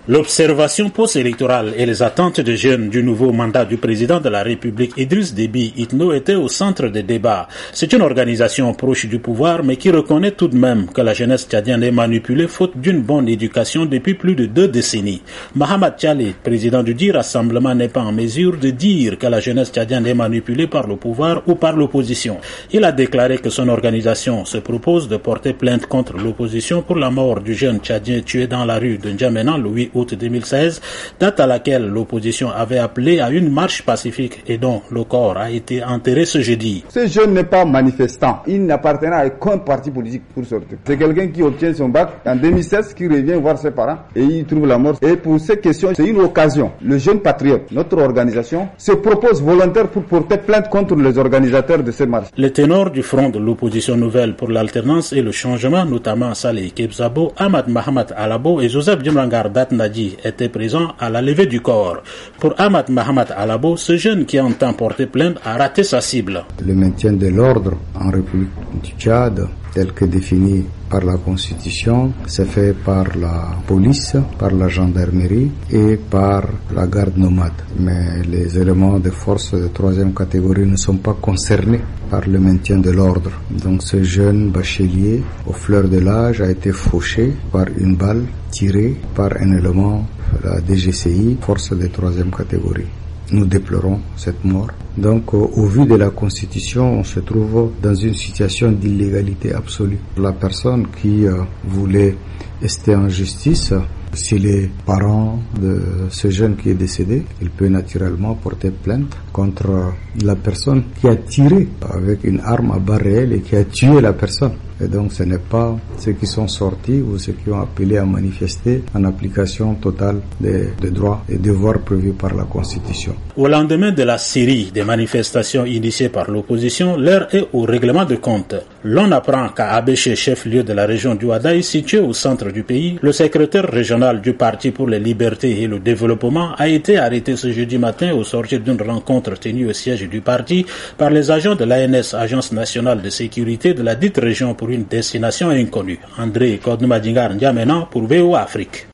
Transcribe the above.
L'observation post-électorale et les attentes des jeunes du nouveau mandat du président de la République Idriss Déby Itno étaient au centre des débats. C'est une organisation proche du pouvoir mais qui reconnaît tout de même que la jeunesse tchadienne est manipulée faute d'une bonne éducation depuis plus de 2 décennies. Mahamat Tchale, président du dit Rassemblement, n'est pas en mesure de dire que la jeunesse tchadienne est manipulée par le pouvoir ou par l'opposition. Il a déclaré que son organisation se propose de porter plainte contre l'opposition pour la mort du jeune tchadien tué dans la rue de N'Djamena le 8 août 2016, date à laquelle l'opposition avait appelé à une marche pacifique et dont le corps a été enterré ce jeudi. Ce jeune n'est pas manifestant, il n'appartient à aucun parti politique pour sortir. C'est quelqu'un qui obtient son bac en 2016, qui revient voir ses parents et il trouve la mort. Et pour ces questions, c'est une occasion. Le jeune patriote, notre organisation, se propose volontaire pour porter plainte contre les organisateurs de ces marches. Les ténors du front de l'opposition nouvelle pour l'alternance et le changement, notamment Saleh Kebzabo, Ahmad Mahamat Alabo et Joseph Djimrangar Datnadi, étaient présents à la levée du corps. Pour Ahmad Mahamat Alabo, ce jeune qui entend porter plainte a raté sa cible. Le maintien de l'ordre en République du Tchad, tel que défini par la Constitution, c'est fait par la police, par la gendarmerie et par la garde nomade. Mais les éléments de force de 3e catégorie ne sont pas concernés par le maintien de l'ordre. Donc ce jeune bachelier, aux fleurs de l'âge, a été fauché par une balle tirée par un élément de la DGCI, force de 3e catégorie. Nous déplorons cette mort. Donc, au vu de la Constitution, on se trouve dans une situation d'illégalité absolue. La personne qui voulait rester en justice, si les parents de ce jeune qui est décédé, il peut naturellement porter plainte contre la personne qui a tiré avec une arme à balles réelles et qui a tué la personne. Et donc ce n'est pas ceux qui sont sortis ou ceux qui ont appelé à manifester en application totale des droits et devoirs prévus par la Constitution. Au lendemain de la série des manifestations initiées par l'opposition, l'heure est au règlement de compte. L'on apprend qu'à Abéché, chef-lieu de la région du Ouadaï, situé au centre du pays, le secrétaire régional du Parti pour les libertés et le développement a été arrêté ce jeudi matin au sortir d'une rencontre tenue au siège du parti par les agents de l'ANS, Agence nationale de sécurité de la dite région pour une destination inconnue. André Kodoumadingar N'Djamena pour VOA Afrique.